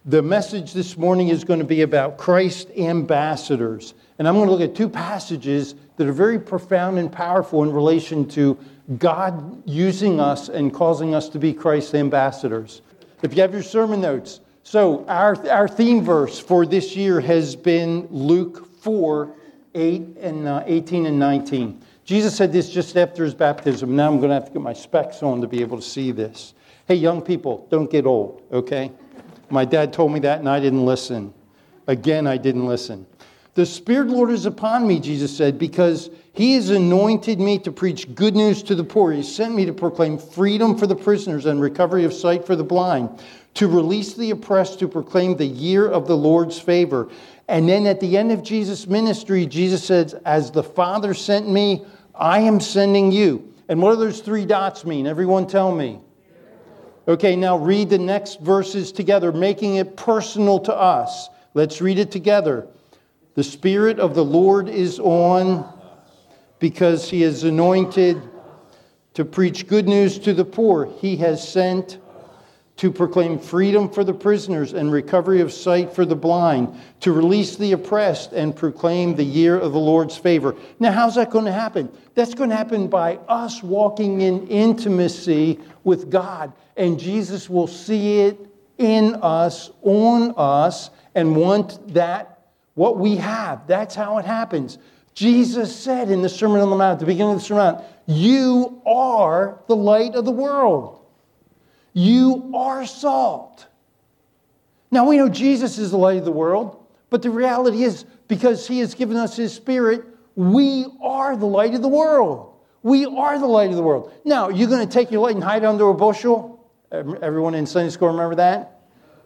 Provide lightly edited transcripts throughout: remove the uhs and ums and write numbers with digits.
The message this morning is going to be about Christ ambassadors. And I'm going to look at two passages that are very profound and powerful in relation to God using us and causing us to be Christ ambassadors. If you have your sermon notes, so our theme verse for this year has been Luke 4, 18 and 19. Jesus said this just after his baptism. Now I'm going to have to get my specs on to be able to see this. Hey, young people, don't get old, okay? My dad told me that and I didn't listen. Again, I didn't listen. The Spirit of the Lord is upon me, Jesus said, because He has anointed me to preach good news to the poor. He sent me to proclaim freedom for the prisoners and recovery of sight for the blind, to release the oppressed, to proclaim the year of the Lord's favor. And then at the end of Jesus' ministry, Jesus says, as the Father sent me, I am sending you. And what do those three dots mean? Everyone tell me. Okay, now read the next verses together, making it personal to us. Let's read it together. The Spirit of the Lord is on because He is anointed to preach good news to the poor. He has sent to proclaim freedom for the prisoners and recovery of sight for the blind, to release the oppressed and proclaim the year of the Lord's favor. Now, how's that going to happen? That's going to happen by us walking in intimacy with God. And Jesus will see it in us, on us, and want that, what we have. That's how it happens. Jesus said in the Sermon on the Mount, at the beginning of the Sermon on the Mount, you are the light of the world. You are salt. Now we know Jesus is the light of the world, but the reality is, because He has given us His Spirit, we are the light of the world. We are the light of the world. Now, you're going to take your light and hide it under a bushel? Everyone in Sunday school remember that?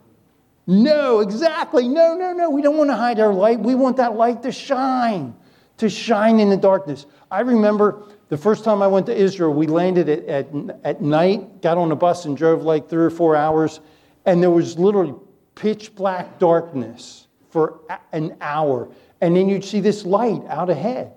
No, exactly. No. We don't want to hide our light. We want that light to shine in the darkness. I remember the first time I went to Israel, we landed at night, got on a bus and drove like 3 or 4 hours, and there was literally pitch black darkness for an hour. And then you'd see this light out ahead.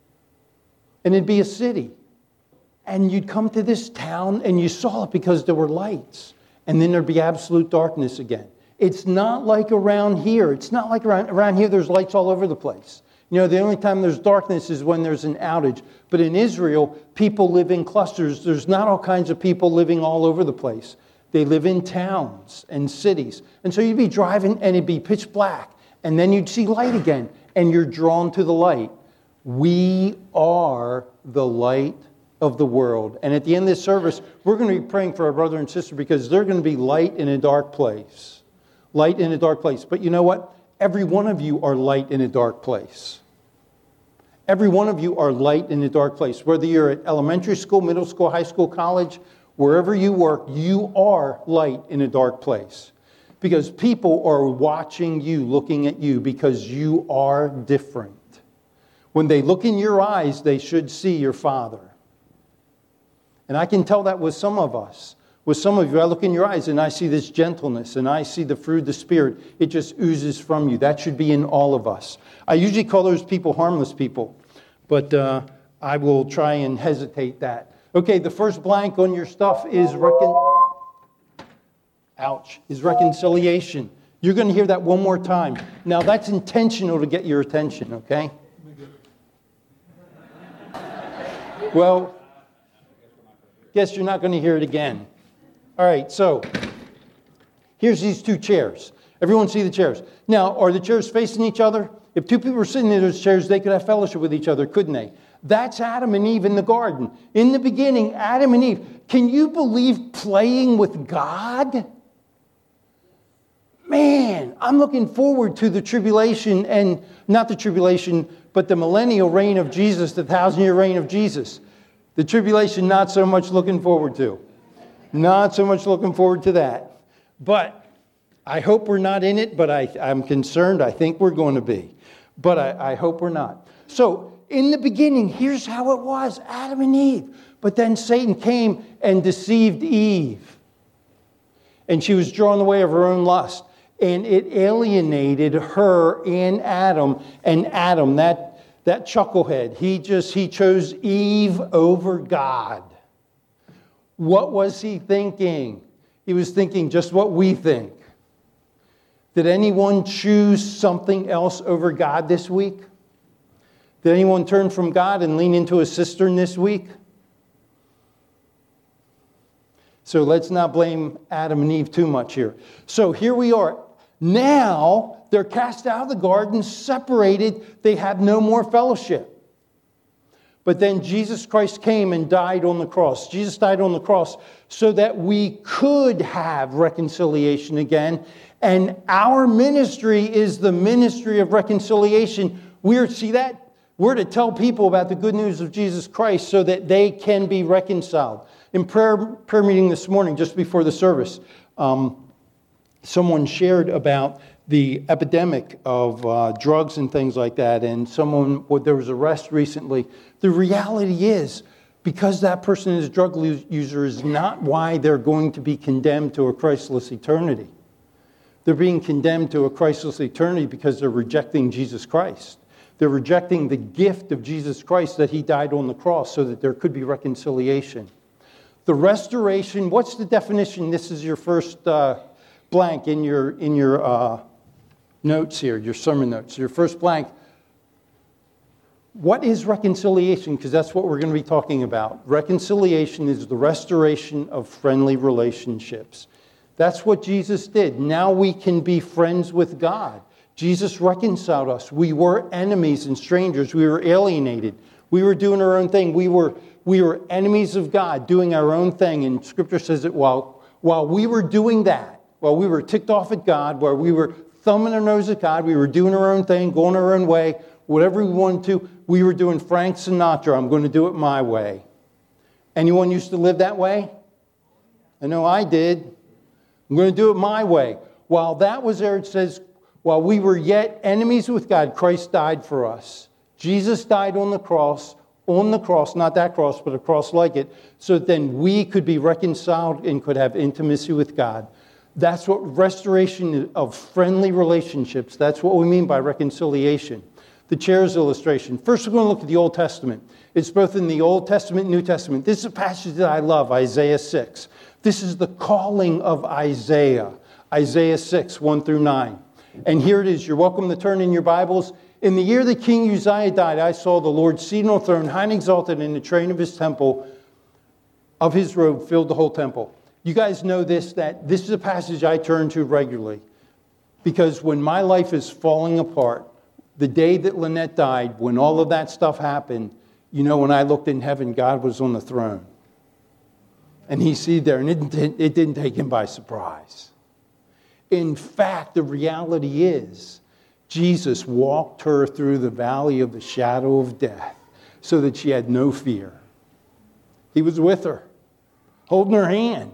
And it'd be a city. And you'd come to this town and you saw it because there were lights. And then there'd be absolute darkness again. It's not like around here. It's not like around here there's lights all over the place. You know, the only time there's darkness is when there's an outage. But in Israel, people live in clusters. There's not all kinds of people living all over the place. They live in towns and cities. And so you'd be driving and it'd be pitch black. And then you'd see light again. And you're drawn to the light. We are the light of the world. And at the end of this service, we're going to be praying for our brother and sister because they're going to be light in a dark place. Light in a dark place. But you know what? Every one of you are light in a dark place. Every one of you are light in a dark place. Whether you're at elementary school, middle school, high school, college, wherever you work, you are light in a dark place. Because people are watching you, looking at you, because you are different. When they look in your eyes, they should see your Father. And I can tell that with some of us. With some of you, I look in your eyes and I see this gentleness and I see the fruit of the Spirit. It just oozes from you. That should be in all of us. I usually call those people harmless people, but I will try and hesitate that. Okay, the first blank on your stuff is reconciliation. You're going to hear that one more time. Now, that's intentional to get your attention, okay? Well, guess you're not going to hear it again. All right, so here's these two chairs. Everyone see the chairs. Now, are the chairs facing each other? If two people were sitting in those chairs, they could have fellowship with each other, couldn't they? That's Adam and Eve in the garden. In the beginning, Adam and Eve. Can you believe playing with God? Man, I'm looking forward to the tribulation, and not the tribulation, but the millennial reign of Jesus, the 1,000-year reign of Jesus. The tribulation, not so much looking forward to. Not so much looking forward to that. But I hope we're not in it, but I'm concerned. I think we're going to be. But I hope we're not. So, in the beginning, here's how it was. Adam and Eve. But then Satan came and deceived Eve. And she was drawn away of her own lust. And it alienated her and Adam. And Adam, that chucklehead, he chose Eve over God. What was he thinking? He was thinking just what we think. Did anyone choose something else over God this week? Did anyone turn from God and lean into a cistern this week? So let's not blame Adam and Eve too much here. So here we are. Now they're cast out of the garden, separated. They have no more fellowship. But then Jesus Christ came and died on the cross. Jesus died on the cross so that we could have reconciliation again. And our ministry is the ministry of reconciliation. See that? We're to tell people about the good news of Jesus Christ so that they can be reconciled. In prayer meeting this morning, just before the service, someone shared about the epidemic of drugs and things like that, and there was arrest recently. The reality is, because that person is a drug user is not why they're going to be condemned to a Christless eternity. They're being condemned to a Christless eternity because they're rejecting Jesus Christ. They're rejecting the gift of Jesus Christ that he died on the cross so that there could be reconciliation. The restoration, what's the definition? This is your first blank in your notes here, your sermon notes. Your first blank. What is reconciliation? Because that's what we're going to be talking about. Reconciliation is the restoration of friendly relationships. That's what Jesus did. Now we can be friends with God. Jesus reconciled us. We were enemies and strangers. We were alienated. We were doing our own thing. We were enemies of God, doing our own thing. And Scripture says that while we were doing that, while we were ticked off at God, while we were thumbing our nose at God, we were doing our own thing, going our own way, whatever we wanted to, we were doing Frank Sinatra. I'm going to do it my way. Anyone used to live that way? I know I did. I'm going to do it my way. While that was there, it says, while we were yet enemies with God, Christ died for us. Jesus died on the cross, not that cross, but a cross like it, so that then we could be reconciled and could have intimacy with God. That's what restoration of friendly relationships, that's what we mean by reconciliation. The chairs illustration. First, we're going to look at the Old Testament. It's both in the Old Testament and New Testament. This is a passage that I love, Isaiah 6. This is the calling of Isaiah. Isaiah 6, 1 through 9. And here it is. You're welcome to turn in your Bibles. In the year that King Uzziah died, I saw the Lord seated on a throne, high and exalted, and the train of his temple, of his robe, filled the whole temple. You guys know this, that this is a passage I turn to regularly. Because when my life is falling apart, the day that Lynette died, when all of that stuff happened, when I looked in heaven, God was on the throne. And he's seated there, and it didn't take him by surprise. In fact, the reality is, Jesus walked her through the valley of the shadow of death so that she had no fear. He was with her, holding her hand.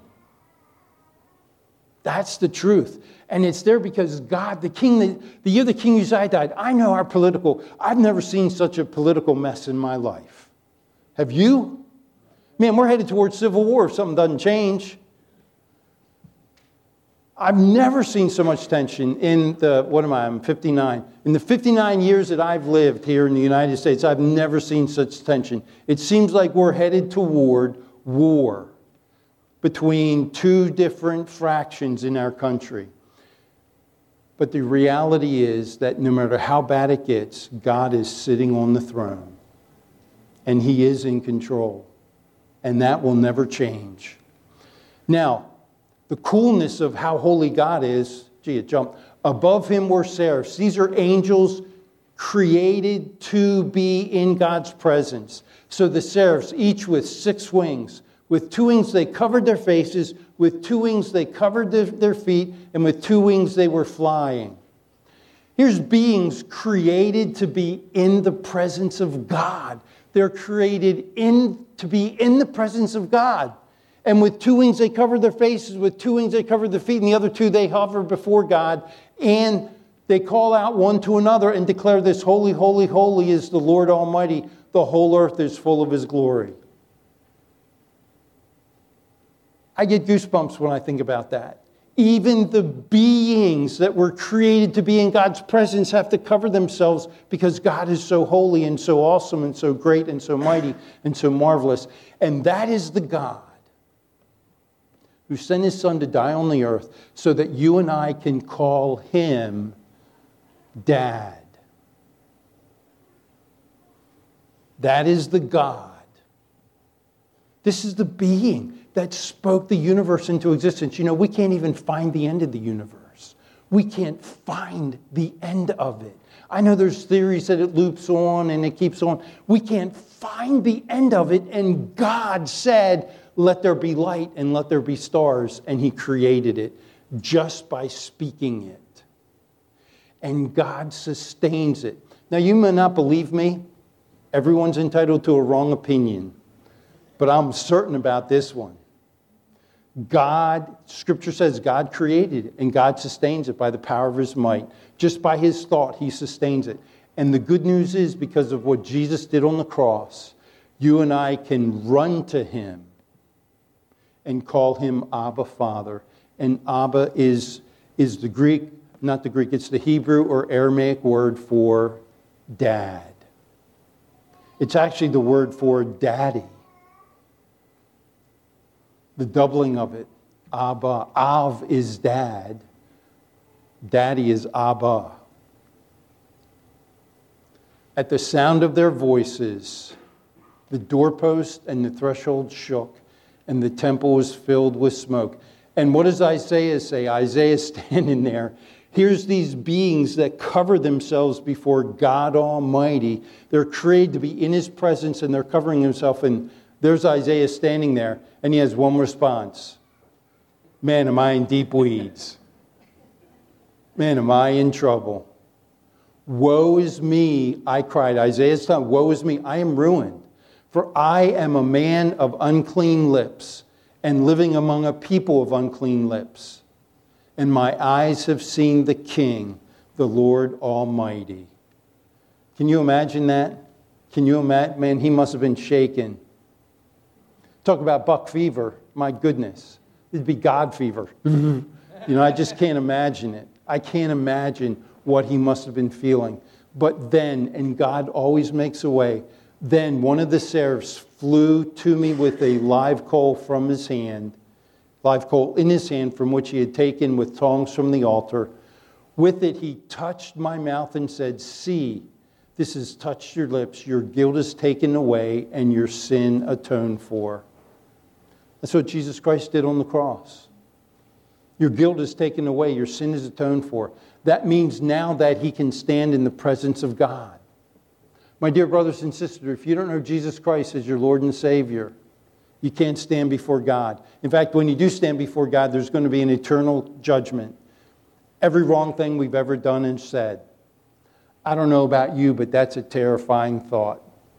That's the truth. And it's there because God, the year that King Uzziah died, I know I've never seen such a political mess in my life. Have you? Man, we're headed towards civil war if something doesn't change. I've never seen so much tension I'm 59. In the 59 years that I've lived here in the United States, I've never seen such tension. It seems like we're headed toward war between two different fractions in our country. But the reality is that no matter how bad it gets, God is sitting on the throne. And he is in control. And that will never change. Now, the coolness of how holy God is, it jumped. Above him were seraphs. These are angels created to be in God's presence. So the seraphs, each with 6 wings. With 2 wings they covered their faces. With 2 wings they covered their feet. And with 2 wings they were flying. Here's beings created to be in the presence of God. They're created to be in the presence of God. And with 2 wings they covered their faces, with 2 wings they covered their feet, and the other 2 they hover before God. And they call out one to another and declare this, holy, holy, holy is the Lord Almighty. The whole earth is full of his glory. I get goosebumps when I think about that. Even the beings that were created to be in God's presence have to cover themselves because God is so holy and so awesome and so great and so mighty and so marvelous. And that is the God who sent his son to die on the earth so that you and I can call him Dad. That is the God. This is the being that spoke the universe into existence. You know, we can't even find the end of the universe. We can't find the end of it. I know there's theories that it loops on and it keeps on. We can't find the end of it. And God said, let there be light and let there be stars. And he created it just by speaking it. And God sustains it. Now, you may not believe me. Everyone's entitled to a wrong opinion. But I'm certain about this one. God, Scripture says God created it, and God sustains it by the power of his might. Just by his thought, he sustains it. And the good news is, because of what Jesus did on the cross, you and I can run to him and call him Abba, Father. And Abba is the Greek, not the Greek, it's the Hebrew or Aramaic word for dad. It's actually the word for daddy. The doubling of it. Abba. Av is dad. Daddy is Abba. At the sound of their voices, the doorpost and the threshold shook, and the temple was filled with smoke. And what does Isaiah say? Isaiah's standing there. Here's these beings that cover themselves before God Almighty. They're created to be in his presence, and they're covering themselves. And there's Isaiah standing there, and he has one response. Man, am I in deep weeds. Man, am I in trouble. Woe is me, I cried. Isaiah's son, woe is me, I am ruined. For I am a man of unclean lips, and living among a people of unclean lips. And my eyes have seen the King, the Lord Almighty. Can you imagine that? Can you imagine? Man, he must have been shaken. Talk about buck fever. My goodness. It'd be God fever. You know, I just can't imagine it. I can't imagine what he must have been feeling. But then, and God always makes a way, then one of the seraphs flew to me with a live coal from his hand, live coal in his hand from which he had taken with tongs from the altar. With it he touched my mouth and said, see, this has touched your lips. Your guilt is taken away and your sin atoned for. That's what Jesus Christ did on the cross. Your guilt is taken away. Your sin is atoned for. That means now that he can stand in the presence of God. My dear brothers and sisters, if you don't know Jesus Christ as your Lord and Savior, you can't stand before God. In fact, when you do stand before God, there's going to be an eternal judgment. Every wrong thing we've ever done and said. I don't know about you, but that's a terrifying thought.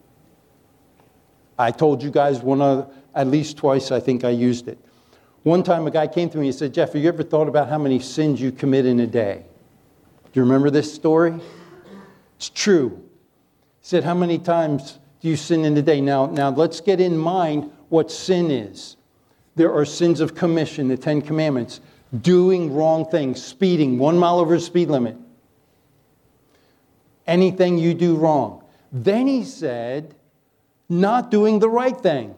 I told you guys at least twice I think I used it. One time a guy came to me and said, Jeff, have you ever thought about how many sins you commit in a day? Do you remember this story? It's true. He said, how many times do you sin in a day? Now let's get in mind what sin is. There are sins of commission, the 10 Commandments, doing wrong things, speeding, 1 mile over the speed limit. Anything you do wrong. Then he said, not doing the right thing.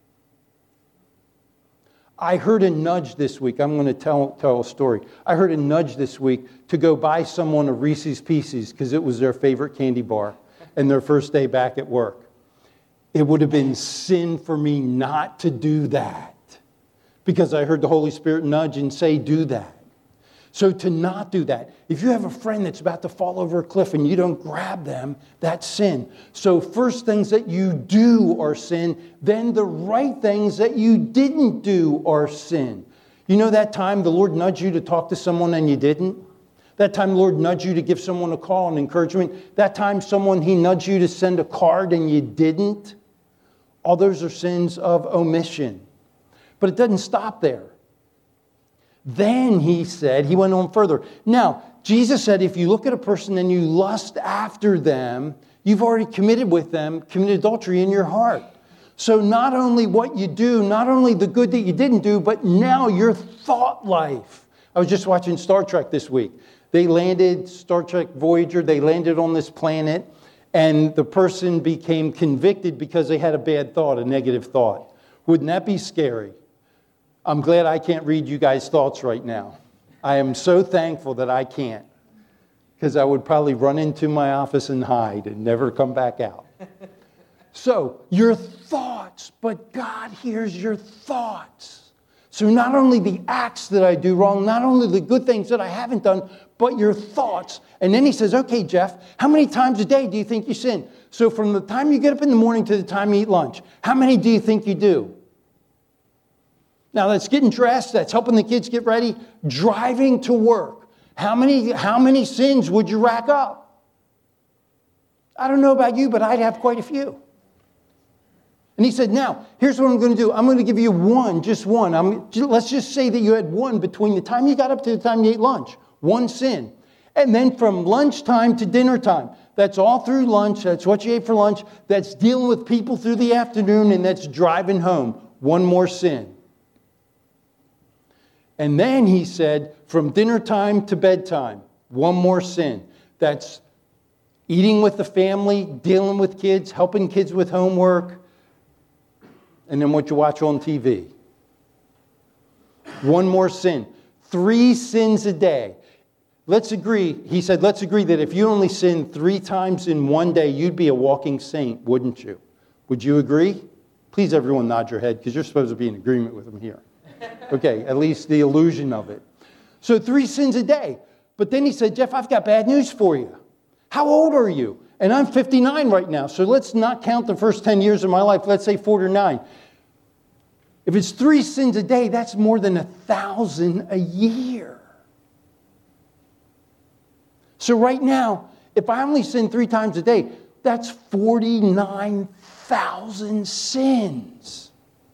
I heard a nudge this week. I'm going to tell a story. I heard a nudge this week to go buy someone a Reese's Pieces because it was their favorite candy bar and their first day back at work. It would have been sin for me not to do that because I heard the Holy Spirit nudge and say, do that. So to not do that, if you have a friend that's about to fall over a cliff and you don't grab them, that's sin. So first things that you do are sin, then the right things that you didn't do are sin. You know that time the Lord nudged you to talk to someone and you didn't? That time the Lord nudged you to give someone a call and encouragement? That time he nudged you to send a card and you didn't? All those are sins of omission. But it doesn't stop there. Then he went on further. Now, Jesus said if you look at a person and you lust after them, you've already committed adultery in your heart. So not only what you do, not only the good that you didn't do, but now your thought life. I was just watching Star Trek this week. They landed, Star Trek Voyager, they landed on this planet, and the person became convicted because they had a bad thought, a negative thought. Wouldn't that be scary? I'm glad I can't read you guys' thoughts right now. I am so thankful that I can't, because I would probably run into my office and hide and never come back out. So, your thoughts, but God hears your thoughts. So not only the acts that I do wrong, not only the good things that I haven't done, but your thoughts. And then he says, okay, Jeff, how many times a day do you think you sin? So from the time you get up in the morning to the time you eat lunch, how many do you think you do? Now that's getting dressed, that's helping the kids get ready, driving to work. How many sins would you rack up? I don't know about you, but I'd have quite a few. And he said, now, here's what I'm going to do. I'm going to give you one, just one. Let's just say that you had one between the time you got up to the time you ate lunch. One sin. And then from lunchtime to dinner time. That's all through lunch. That's what you ate for lunch. That's dealing with people through the afternoon. And that's driving home. One more sin. And then he said, from dinner time to bedtime. One more sin. That's eating with the family, dealing with kids, helping kids with homework. And then what you watch on TV. One more sin. 3 sins a day. Let's agree, he said, let's agree that if you only sinned 3 times in one day, you'd be a walking saint, wouldn't you? Would you agree? Please, everyone, nod your head, because you're supposed to be in agreement with him here. Okay, at least the illusion of it. So 3 sins a day. But then he said, Jeff, I've got bad news for you. How old are you? And I'm 59 right now, so let's not count the first 10 years of my life. Let's say 49. If it's 3 sins a day, that's more than 1,000 a year. So right now, if I only sin 3 times a day, that's 49,000 sins.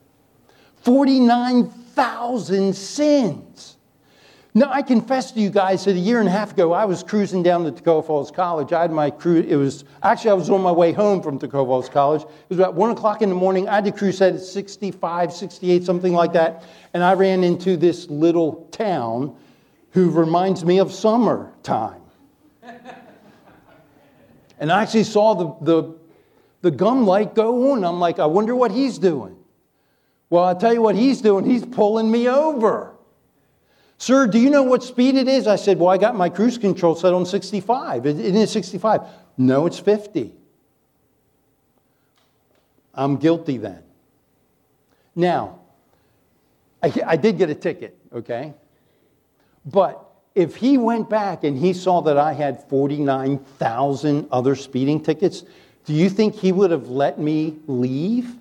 49,000 sins. Now, I confess to you guys that a year and a half ago, I was cruising down to Tacoma Falls College. I had my cruise. I was on my way home from Tacoma Falls College. It was about 1 o'clock in the morning. I had to cruise at 65, 68, something like that. And I ran into this little town who reminds me of summertime. And I actually saw the gum light go on. I'm like, I wonder what he's doing. Well, I'll tell you what he's doing. He's pulling me over. Sir, do you know what speed it is? I said, well, I got my cruise control set on 65. It is 65. No, it's 50. I'm guilty then. Now, I did get a ticket, okay? But if he went back and he saw that I had 49,000 other speeding tickets, do you think he would have let me leave?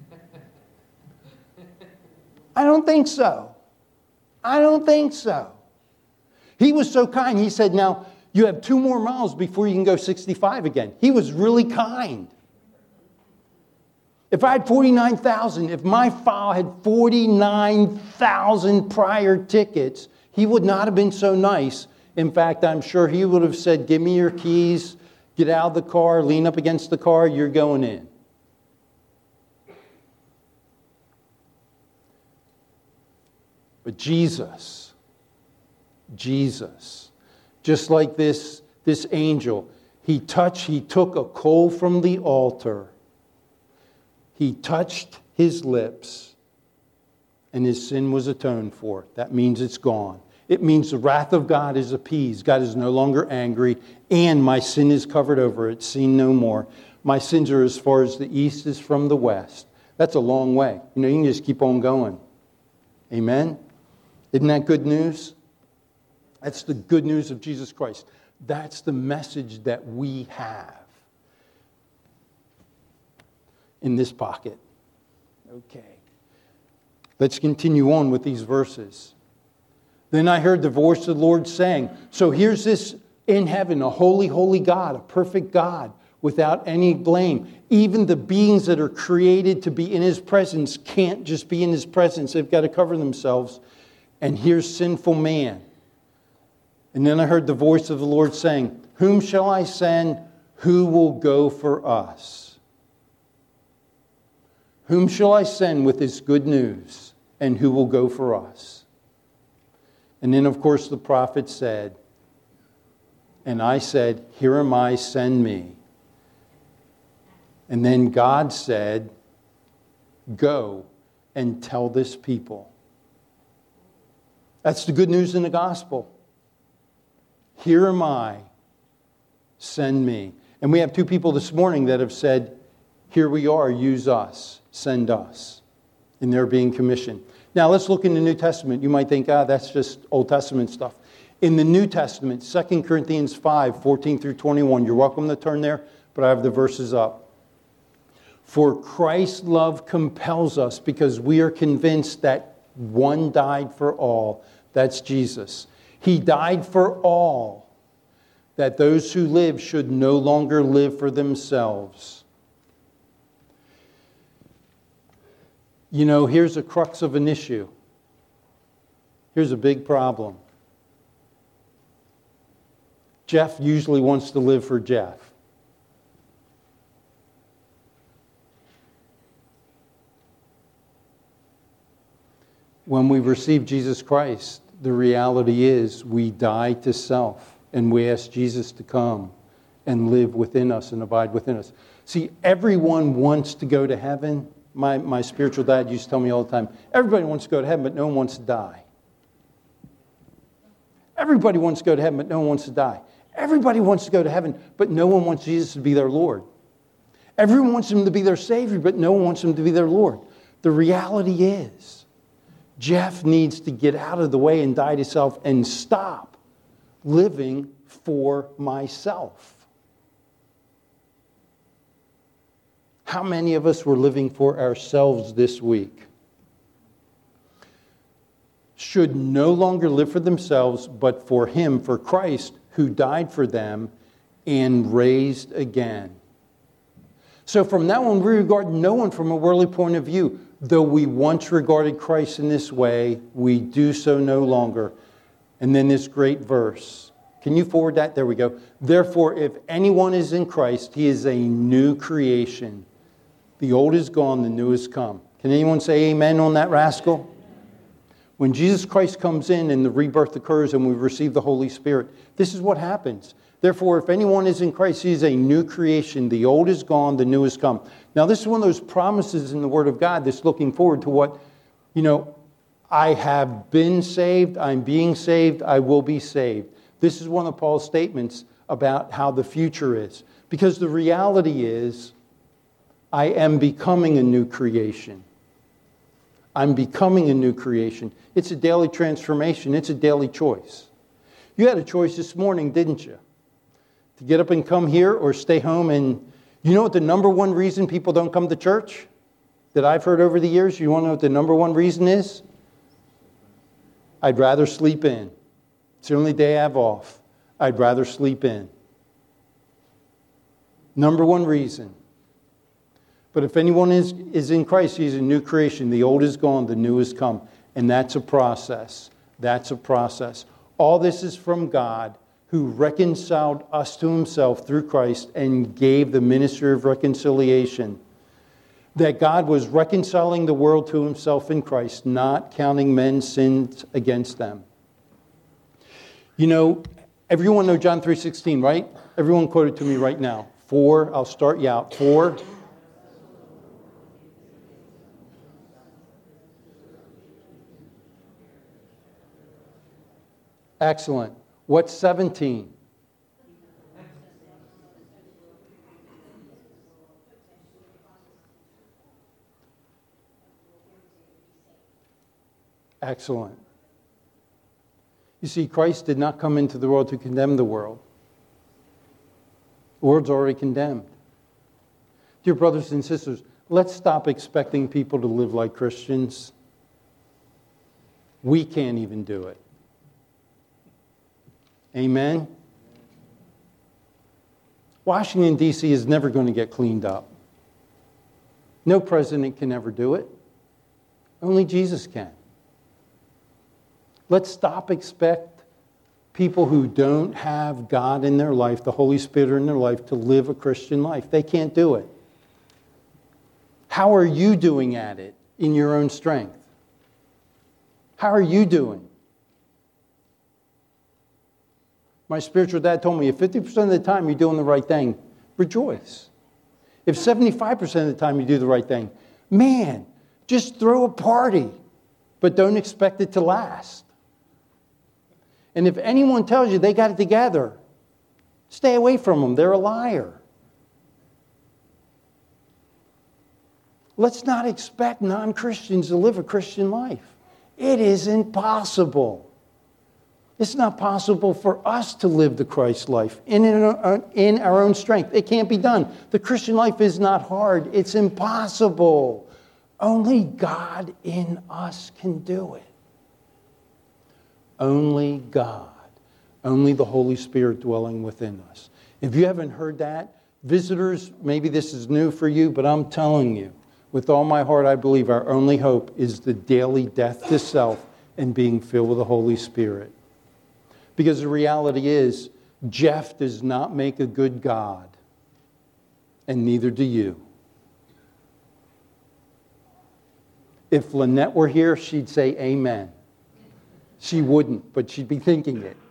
I don't think so. I don't think so. He was so kind. He said, now, you have 2 more miles before you can go 65 again. He was really kind. If I had 49,000, if my file had 49,000 prior tickets, he would not have been so nice. In fact, I'm sure he would have said, give me your keys, get out of the car, lean up against the car, you're going in. But Jesus, just like this angel, he took a coal from the altar. He touched his lips, and his sin was atoned for. That means it's gone. It means the wrath of God is appeased. God is no longer angry, and my sin is covered over. It's seen no more. My sins are as far as the east is from the west. That's a long way. You can just keep on going. Amen? Isn't that good news? That's the good news of Jesus Christ. That's the message that we have in this pocket. Okay. Let's continue on with these verses. Then I heard the voice of the Lord saying, so here's this in heaven, a holy, holy God, a perfect God, without any blame. Even the beings that are created to be in his presence can't just be in his presence. They've got to cover themselves. And here's sinful man. And then I heard the voice of the Lord saying, whom shall I send? Who will go for us? Whom shall I send with this good news? And who will go for us? And then, of course, the prophet said, and I said, here am I, send me. And then God said, go and tell this people. That's the good news in the gospel. Here am I, send me. And we have two people this morning that have said, here we are, use us, send us. And they're being commissioned. Now let's look in the New Testament. You might think, that's just Old Testament stuff. In the New Testament, 2 Corinthians 5, 14 through 21. You're welcome to turn there, but I have the verses up. For Christ's love compels us because we are convinced that one died for all. That's Jesus. He died for all, that those who live should no longer live for themselves. You know, here's a crux of an issue. Here's a big problem. Jeff usually wants to live for Jeff. When we receive Jesus Christ, the reality is we die to self and we ask Jesus to come and live within us and abide within us. See, everyone wants to go to heaven. My spiritual dad used to tell me all the time, everybody wants to go to heaven, but no one wants to die. Everybody wants to go to heaven, but no one wants to die. Everybody wants to go to heaven, but no one wants Jesus to be their Lord. Everyone wants him to be their Savior, but no one wants him to be their Lord. The reality is, Jeff needs to get out of the way and die to self and stop living for myself. How many of us were living for ourselves this week? Should no longer live for themselves, but for him, for Christ, who died for them and raised again. So from now on, we regard no one from a worldly point of view. Though we once regarded Christ in this way, we do so no longer. And then this great verse. Can you forward that? There we go. Therefore, if anyone is in Christ, he is a new creation. The old is gone, the new has come. Can anyone say amen on that rascal? When Jesus Christ comes in and the rebirth occurs and we receive the Holy Spirit, this is what happens. Therefore, if anyone is in Christ, he is a new creation. The old is gone, the new has come. Now, this is one of those promises in the Word of God that's looking forward to what, I have been saved, I'm being saved, I will be saved. This is one of Paul's statements about how the future is. Because the reality is, I am becoming a new creation. I'm becoming a new creation. It's a daily transformation. It's a daily choice. You had a choice this morning, didn't you? To get up and come here or stay home. And you know what the number one reason people don't come to church that I've heard over the years? You want to know what the number one reason is? I'd rather sleep in. It's the only day I have off. I'd rather sleep in. Number one reason. But if anyone is in Christ, he's a new creation. The old is gone, the new has come. And that's a process. That's a process. All this is from God, who reconciled us to himself through Christ and gave the ministry of reconciliation. That God was reconciling the world to himself in Christ, not counting men's sins against them. Everyone know John 3:16, right? Everyone quote it to me right now. I'll start you out. Excellent. What's 17? Excellent. You see, Christ did not come into the world to condemn the world. The world's already condemned. Dear brothers and sisters, let's stop expecting people to live like Christians. We can't even do it. Amen? Washington, D.C. is never going to get cleaned up. No president can ever do it. Only Jesus can. Let's stop expect people who don't have God in their life, the Holy Spirit in their life, to live a Christian life. They can't do it. How are you doing at it in your own strength? How are you doing? My spiritual dad told me, if 50% of the time you're doing the right thing, rejoice. If 75% of the time you do the right thing, man, just throw a party, but don't expect it to last. And if anyone tells you they got it together, stay away from them. They're a liar. Let's not expect non-Christians to live a Christian life. It is impossible. It's not possible for us to live the Christ life in our own strength. It can't be done. The Christian life is not hard. It's impossible. Only God in us can do it. Only God. Only the Holy Spirit dwelling within us. If you haven't heard that, visitors, maybe this is new for you, but I'm telling you, with all my heart, I believe our only hope is the daily death to self and being filled with the Holy Spirit. Because the reality is, Jeff does not make a good God, and neither do you. If Lynette were here, she'd say amen. She wouldn't, but she'd be thinking it.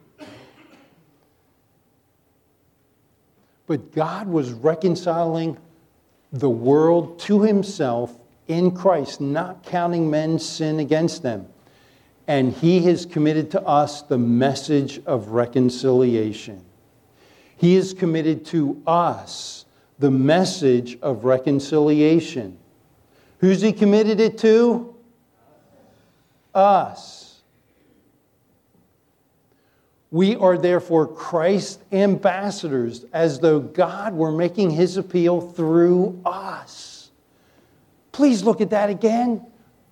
But God was reconciling the world to himself in Christ, not counting men's sin against them. And he has committed to us the message of reconciliation. He has committed to us the message of reconciliation. Who's he committed it to? Us. We are therefore Christ's ambassadors, as though God were making his appeal through us. Please look at that again.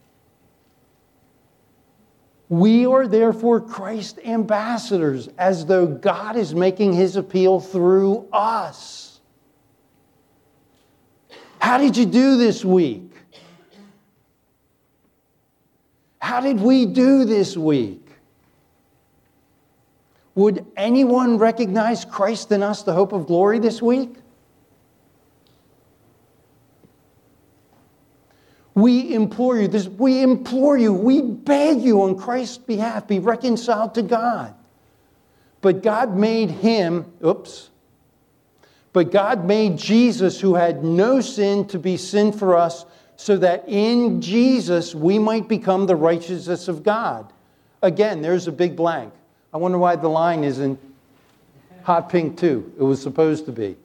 We are therefore Christ's ambassadors, as though God is making his appeal through us. How did you do this week? How did we do this week? Would anyone recognize Christ in us, the hope of glory, this week? We implore you, we beg you on Christ's behalf, be reconciled to God. But God made Jesus, who had no sin, to be sin for us, so that in Jesus we might become the righteousness of God. Again, there's a big blank. I wonder why the line isn't hot pink too. It was supposed to be.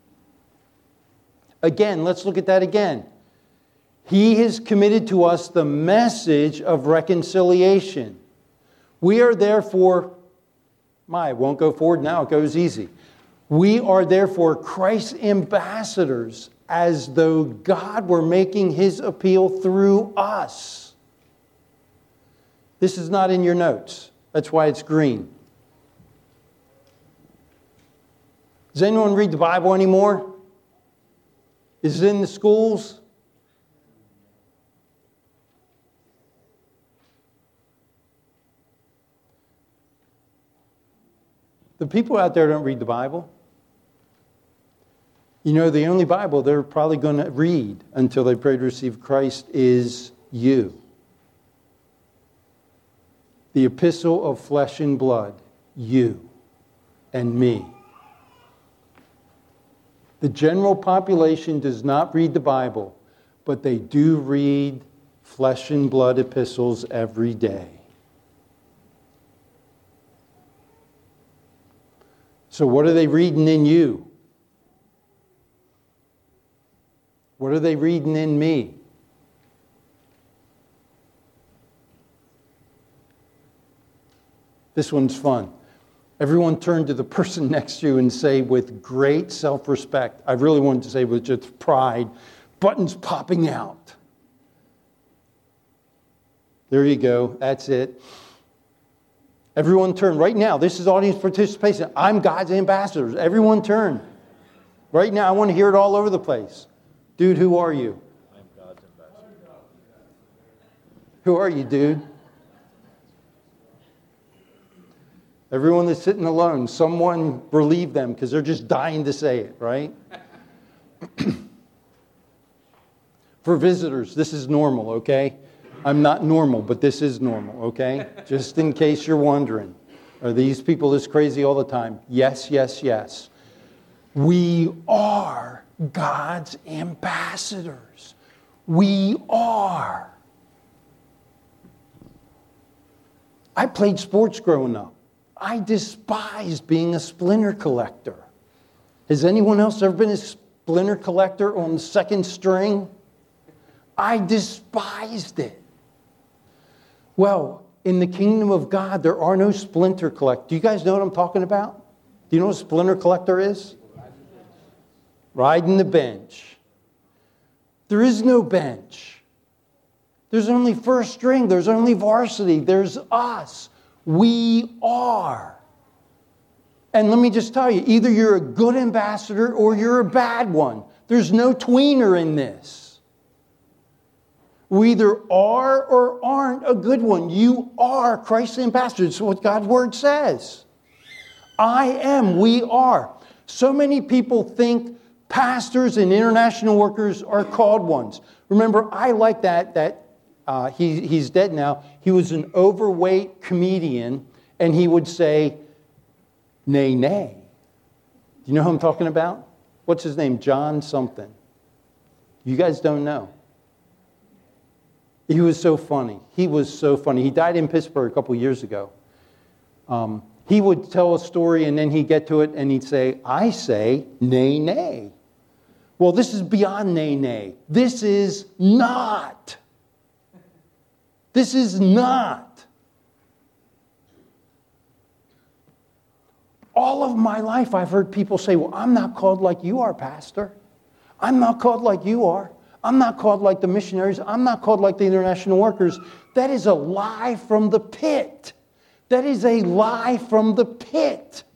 Again, let's look at that again. He has committed to us the message of reconciliation. We are therefore, it won't go forward now, it goes easy. We are therefore Christ's ambassadors, as though God were making his appeal through us. This is not in your notes. That's why it's green. Does anyone read the Bible anymore? Is it in the schools? The people out there don't read the Bible. You know, the only Bible they're probably going to read until they pray to receive Christ is you. The epistle of flesh and blood, you and me. The general population does not read the Bible, but they do read flesh and blood epistles every day. So what are they reading in you? What are they reading in me? This one's fun. Everyone turn to the person next to you and say with great self-respect, I really wanted to say with just pride, buttons popping out. There you go. That's it. Everyone turn right now. This is audience participation. I'm God's ambassadors. Everyone turn. Right now, I want to hear it all over the place. Dude, who are you? I'm God's ambassador. Who are you, dude? Everyone that's sitting alone, someone relieve them because they're just dying to say it, right? For visitors, this is normal, okay? I'm not normal, but this is normal, okay? Just in case you're wondering. Are these people this crazy all the time? Yes, yes, yes. We are God's ambassadors. We are. I played sports growing up. I despised being a splinter collector. Has anyone else ever been a splinter collector on the second string? I despised it. Well, in the kingdom of God, there are no splinter collectors. Do you guys know what I'm talking about? Do you know what a splinter collector is? Riding the bench. There is no bench. There's only first string. There's only varsity. There's us. We are. And let me just tell you, either you're a good ambassador or you're a bad one. There's no tweener in this. We either are or aren't a good one. You are Christ's ambassador. It's what God's word says. I am. We are. So many people think pastors and international workers are called ones. Remember, I like that he's dead now. He was an overweight comedian, and he would say, nay, nay. Do you know who I'm talking about? What's his name? John something. You guys don't know. He was so funny. He was so funny. He died in Pittsburgh a couple years ago. He would tell a story, and then he'd get to it, and he'd say, I say, nay, nay. Well, this is beyond nay, nay. This is not. This is not. All of my life, I've heard people say, well, I'm not called like you are, Pastor. I'm not called like you are. I'm not called like the missionaries. I'm not called like the international workers. That is a lie from the pit. That is a lie from the pit.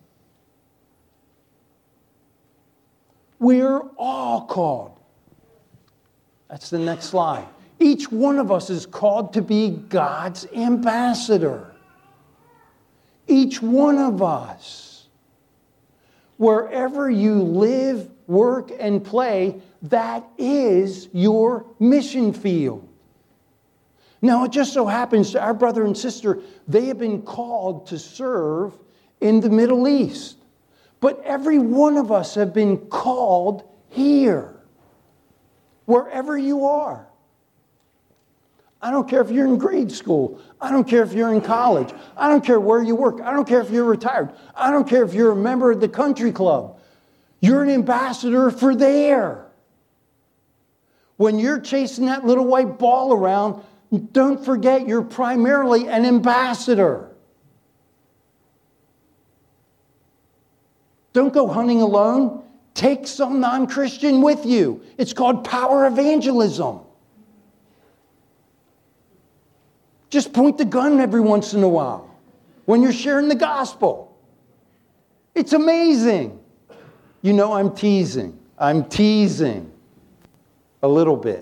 We're all called. That's the next slide. Each one of us is called to be God's ambassador. Each one of us. Wherever you live, work, and play, that is your mission field. Now, it just so happens to our brother and sister, they have been called to serve in the Middle East. But every one of us have been called here, wherever you are. I don't care if you're in grade school. I don't care if you're in college. I don't care where you work. I don't care if you're retired. I don't care if you're a member of the country club. You're an ambassador for there. When you're chasing that little white ball around, don't forget you're primarily an ambassador. Don't go hunting alone. Take some non-Christian with you. It's called power evangelism. Just point the gun every once in a while when you're sharing the gospel. It's amazing. You know I'm teasing. I'm teasing a little bit.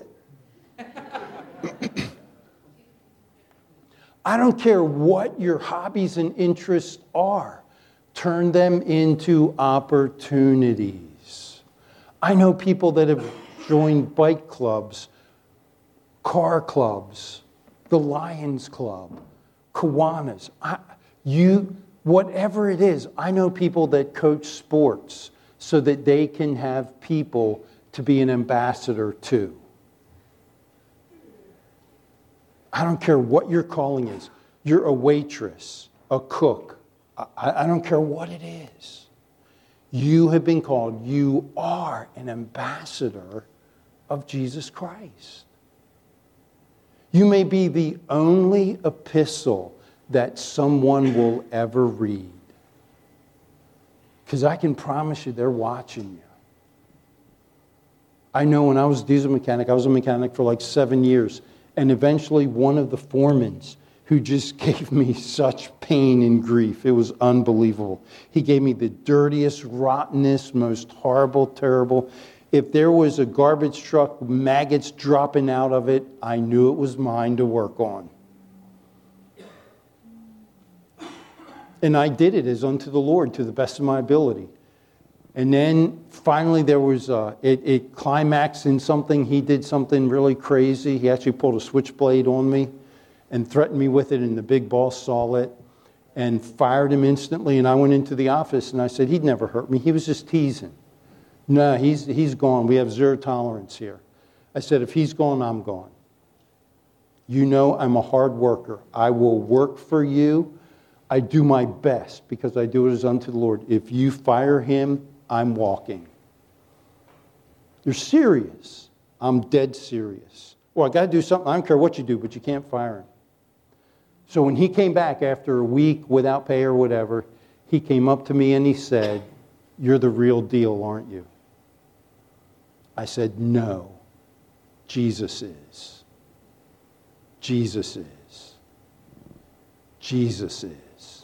I don't care what your hobbies and interests are. Turn them into opportunities. I know people that have joined bike clubs, car clubs, the Lions Club, Kiwanis. Whatever it is, I know people that coach sports so that they can have people to be an ambassador to. I don't care what your calling is. You're a waitress, a cook. I don't care what it is. You have been called. You are an ambassador of Jesus Christ. You may be the only epistle that someone will ever read. Because I can promise you they're watching you. I know when I was a diesel mechanic, I was a mechanic for like 7 years. And eventually one of the foremans who just gave me such pain and grief, it was unbelievable. He gave me the dirtiest, rottenest, most horrible, terrible. If there was a garbage truck, maggots dropping out of it, I knew it was mine to work on. And I did it as unto the Lord to the best of my ability. And then finally there was, it climaxed in something. He did something really crazy. He actually pulled a switchblade on me and threatened me with it, and the big boss saw it and fired him instantly. And I went into the office and I said, he'd never hurt me. He was just teasing. No, he's gone. We have zero tolerance here. I said, if he's gone, I'm gone. You know I'm a hard worker. I will work for you. I do my best because I do it as unto the Lord. If you fire him, I'm walking. You're serious. I'm dead serious. Well, I got to do something. I don't care what you do, but you can't fire him. So when he came back after a week without pay or whatever, he came up to me and he said, "You're the real deal, aren't you?" I said, "No, Jesus is. Jesus is. Jesus is."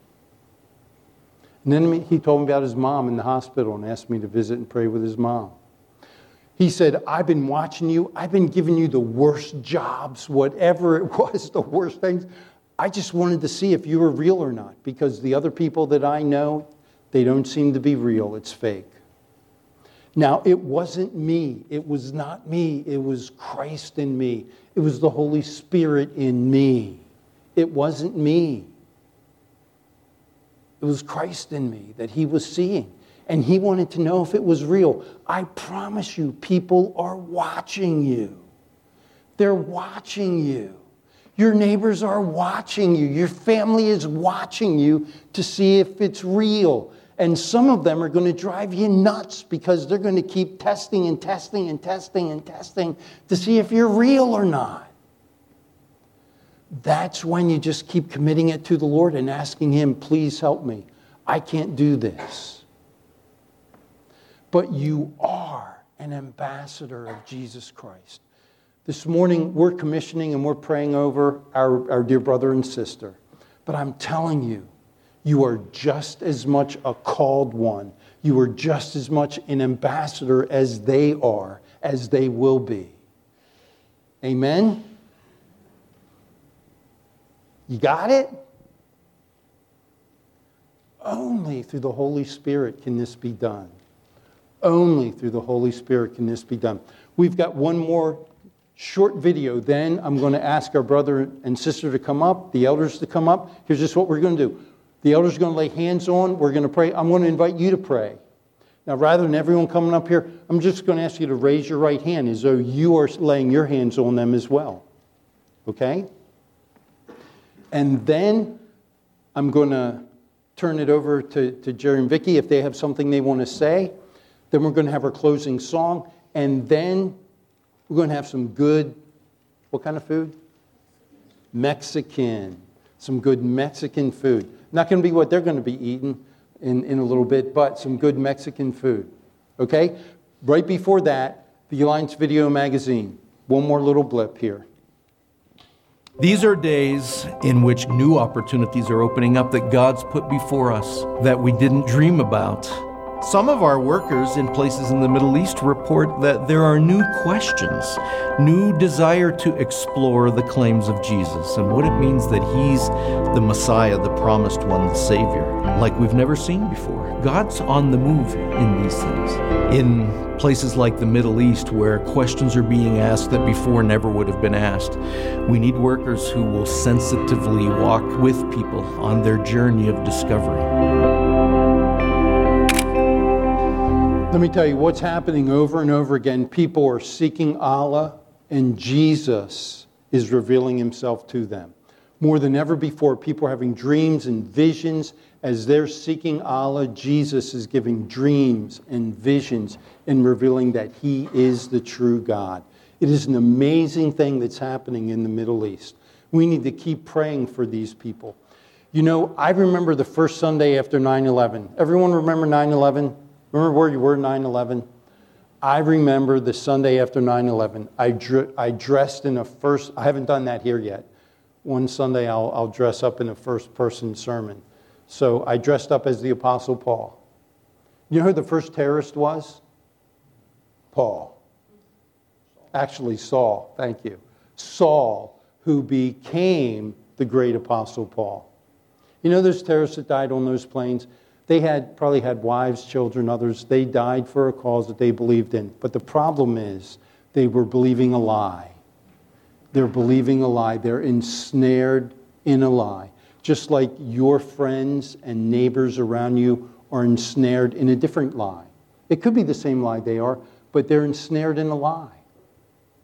And then he told me about his mom in the hospital and asked me to visit and pray with his mom. He said, "I've been watching you. I've been giving you the worst jobs, whatever it was, the worst things. I just wanted to see if you were real or not, because the other people that I know, they don't seem to be real. It's fake." Now, it wasn't me. It was not me. It was Christ in me. It was the Holy Spirit in me. It wasn't me. It was Christ in me that he was seeing. And he wanted to know if it was real. I promise you, people are watching you. They're watching you. Your neighbors are watching you. Your family is watching you to see if it's real. And some of them are going to drive you nuts because they're going to keep testing and testing and testing and testing to see if you're real or not. That's when you just keep committing it to the Lord and asking him, "Please help me. I can't do this." But you are an ambassador of Jesus Christ. This morning, we're commissioning and we're praying over our dear brother and sister. But I'm telling you, you are just as much a called one. You are just as much an ambassador as they are, as they will be. Amen? You got it? Only through the Holy Spirit can this be done. Only through the Holy Spirit can this be done. We've got one more short video. Then I'm going to ask our brother and sister to come up, the elders to come up. Here's just what we're going to do. The elders are going to lay hands on. We're going to pray. I'm going to invite you to pray. Now, rather than everyone coming up here, I'm just going to ask you to raise your right hand as though you are laying your hands on them as well. Okay? And then I'm going to turn it over to Jerry and Vicky if they have something they want to say. Then we're going to have our closing song. And then we're going to have some good, what kind of food? Mexican. Some good Mexican food. Not going to be what they're going to be eating in a little bit, but some good Mexican food. Okay? Right before that, the Alliance Video Magazine. One more little blip here. These are days in which new opportunities are opening up that God's put before us that we didn't dream about. Some of our workers in places in the Middle East report that there are new questions, new desire to explore the claims of Jesus and what it means that he's the Messiah, the promised one, the Savior, like we've never seen before. God's on the move in these things. In places like the Middle East where questions are being asked that before never would have been asked, we need workers who will sensitively walk with people on their journey of discovery. Let me tell you what's happening over and over again. People are seeking Allah, and Jesus is revealing himself to them. More than ever before, people are having dreams and visions. As they're seeking Allah, Jesus is giving dreams and visions and revealing that he is the true God. It is an amazing thing that's happening in the Middle East. We need to keep praying for these people. You know, I remember the first Sunday after 9/11. Everyone remember 9/11? Remember where you were 9/11? I remember the Sunday after 9/11. I dressed in I haven't done that here yet. One Sunday I'll dress up in a first-person sermon. So I dressed up as the Apostle Paul. You know who the first terrorist was? Paul. Actually, Saul. Thank you. Saul, who became the great Apostle Paul. You know those terrorists that died on those planes? They probably had wives, children, others. They died for a cause that they believed in. But the problem is they were believing a lie. They're believing a lie. They're ensnared in a lie. Just like your friends and neighbors around you are ensnared in a different lie. It could be the same lie they are, but they're ensnared in a lie.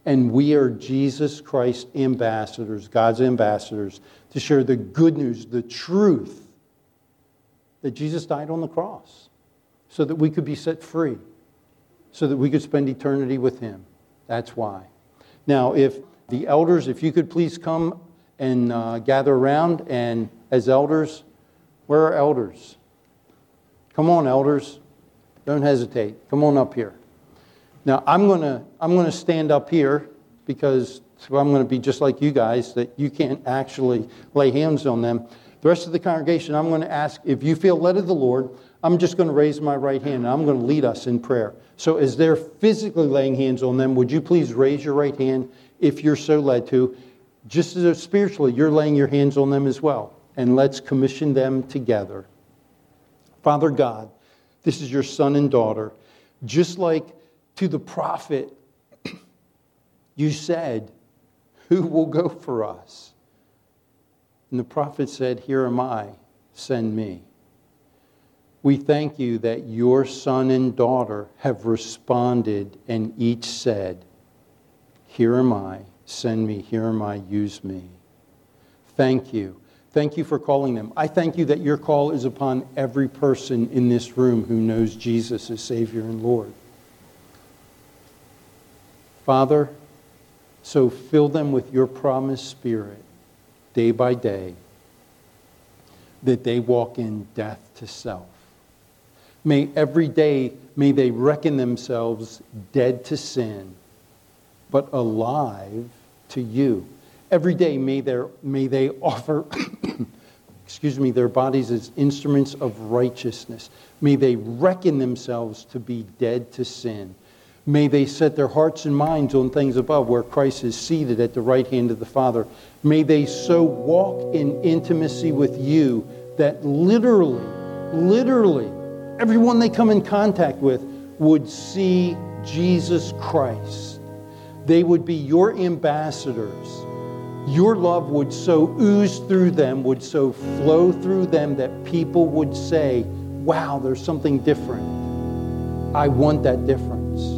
And we are Jesus Christ ambassadors, God's ambassadors, to share the good news, the truth that Jesus died on the cross so that we could be set free, so that we could spend eternity with Him. That's why. Now, if the elders, if you could please come and gather around, and as elders, where are elders? Come on, elders. Don't hesitate. Come on up here. Now, I'm gonna stand up here because I'm going to be just like you guys, that you can't actually lay hands on them. The rest of the congregation, I'm going to ask, if you feel led of the Lord, I'm just going to raise my right hand and I'm going to lead us in prayer. So as they're physically laying hands on them, would you please raise your right hand if you're so led to? Just as spiritually, you're laying your hands on them as well. And let's commission them together. Father God, this is your son and daughter. Just like to the prophet, you said, who will go for us? And the prophet said, here am I, send me. We thank you that your son and daughter have responded and each said, here am I, send me, here am I, use me. Thank you. Thank you for calling them. I thank you that your call is upon every person in this room who knows Jesus as Savior and Lord. Father, so fill them with your promised Spirit day by day, that they walk in death to self. May every day, may they reckon themselves dead to sin, but alive to you. Every day may they offer their bodies as instruments of righteousness. May they reckon themselves to be dead to sin. May they set their hearts and minds on things above, where Christ is seated at the right hand of the Father. May they so walk in intimacy with you that literally, everyone they come in contact with would see Jesus Christ. They would be your ambassadors. Your love would so ooze through them, would so flow through them, that people would say, wow, there's something different. I want that difference.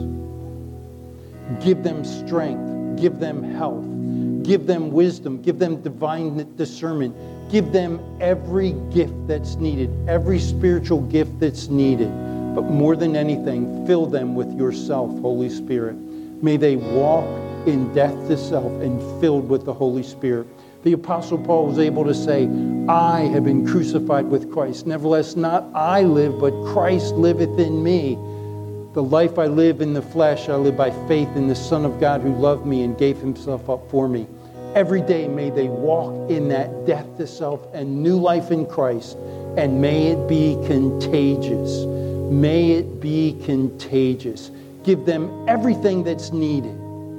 Give them strength, give them health, give them wisdom, give them divine discernment, give them every gift that's needed, every spiritual gift that's needed. But more than anything, fill them with yourself, Holy Spirit. May they walk in death to self and filled with the Holy Spirit. The Apostle Paul was able to say, I have been crucified with Christ. Nevertheless, not I live, but Christ liveth in me. The life I live in the flesh, I live by faith in the Son of God who loved me and gave himself up for me. Every day may they walk in that death to self and new life in Christ. And may it be contagious. May it be contagious. Give them everything that's needed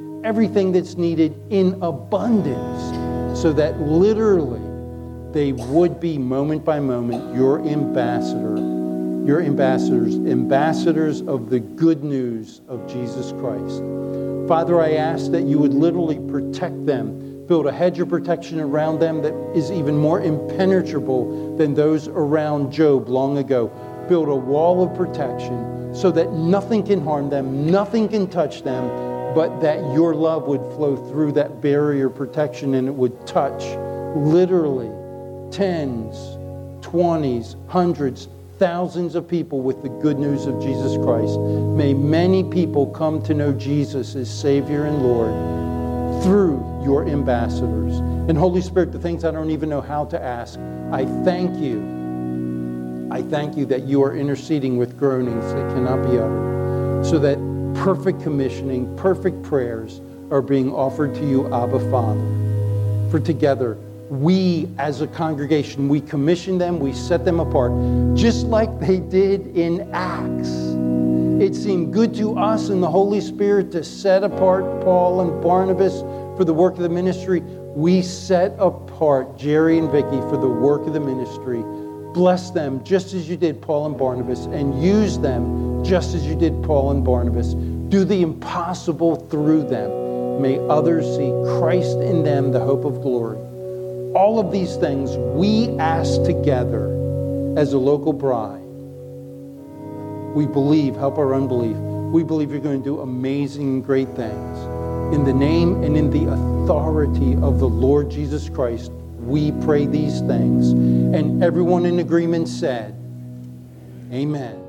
in abundance, so that literally they would be moment by moment your ambassadors of the good news of Jesus Christ. Father, I ask that you would literally protect them, build a hedge of protection around them that is even more impenetrable than those around Job long ago. Build a wall of protection so that nothing can harm them, nothing can touch them, but that your love would flow through that barrier protection and it would touch literally tens, 20s, hundreds, thousands of people with the good news of Jesus Christ. May many people come to know Jesus as Savior and Lord through your ambassadors. And Holy Spirit, the things I don't even know how to ask, I thank you. I thank you that you are interceding with groanings that cannot be uttered, so that perfect commissioning, perfect prayers are being offered to you, Abba Father. For together, we as a congregation, we commission them, we set them apart, just like they did in Acts. It seemed good to us and the Holy Spirit to set apart Paul and Barnabas for the work of the ministry. We set apart Jerry and Vicky for the work of the ministry. Bless them just as you did Paul and Barnabas, and use them just as you did Paul and Barnabas. Do the impossible through them. May others see Christ in them, the hope of glory. All of these things we ask together as a local bride. We believe, help our unbelief. We believe you're going to do amazing, great things. In the name and in the authority of the Lord Jesus Christ, we pray these things. And everyone in agreement said, Amen.